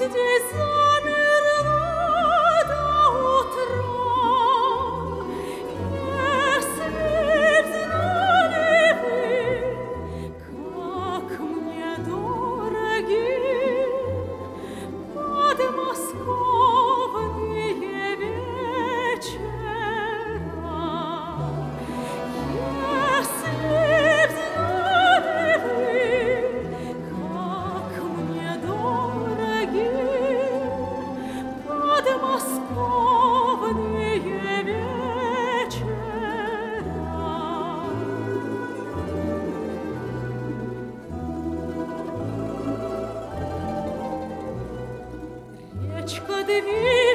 здесь замерла до утра. Если б знали вы, как мне дороги подмосковные вечера. Если б знали вы, как мне дороги подмосковные вечера. Речка Двина